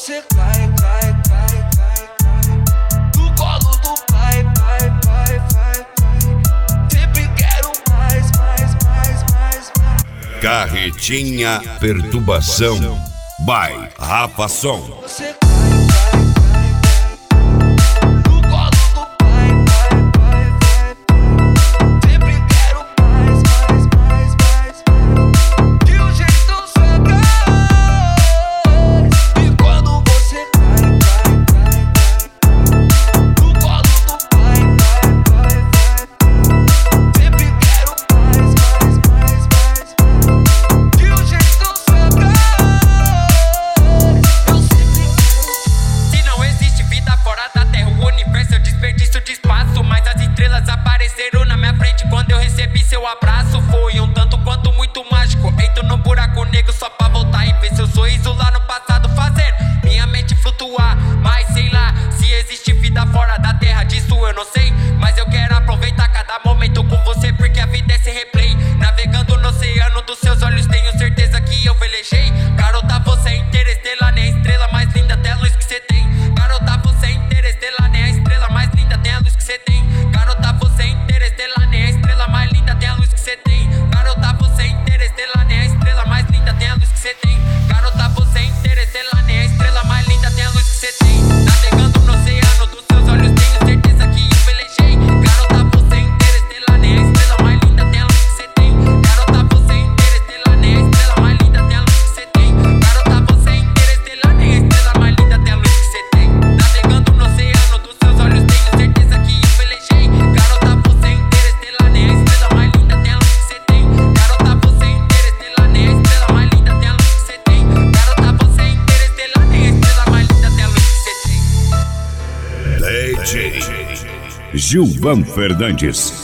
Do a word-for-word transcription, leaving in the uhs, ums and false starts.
você cai, cai, cai, cai, cai. No colo do pai, pai, pai, pai, pai. Sempre quero mais, mais, mais, mais, mais. Carretinha Perturbação by Rafa Som. Você cai, cai, cai, cai. No colo do pai, pai, pai, pai, pai. Sempre quero mais, mais, mais, mais, mais. De um jeito sagaz. E quando você cai, cai, cai, cai. No colo do pai, pai, pai, pai. Sempre quero mais, mais, mais, mais, mais. De um jeito sagaz. Eu sempre quero. Se não existe vida fora da terra, o universo é um desperdício de espaço. Mas as estrelas apareceram na minha frente quando eu recebi seu abraço. Foi um tanto quanto muito mágico. Entro no buraco negro só pra voltar e ver seu sorriso lá no passado, fazendo minha mente flutuar. Mas sei lá, se existe vida fora da terra, disso eu não sei. Mas eu quero aproveitar cada momento com você, porque a vida é esse replay. Navegando no oceano dos seus olhos, tenho certeza que eu velejei. Garota, você é interestelar, nem a estrela mais linda, até a luz que você tem. Garota, você é interestelar, nem a estrela mais linda, tem a luz que você tem. Garota, você é interestelar, nem a estrela mais linda, tem a luz que você tem. Garota, você é interestelar, nem a estrela mais linda, tem a luz que você tem. Garota, você é interestelar, nem a estrela mais linda, tem a luz que você tem. Navegando no oceano dos seus olhos, tenho certeza que eu velejei. Garota, você é interestelar, nem a estrela mais linda, tem a luz que você tem. Garota, você é interestelar, nem a estrela mais linda, tem a luz que você tem. Garota, você é interestelar, nem a estrela mais linda, tem a luz que você tem. Navegando no oceano dos seus olhos, tenho certeza que eu velejei. Garota, você é interestelar, nem a estrela mais linda, tem a luz que você tem. Garota, você é interestelar, nem a estrela mais linda, tem a luz que você tem. Garota, você é interestelar, nem a estrela mais linda, tem a luz que você tem. D J Gilvan Fernandes.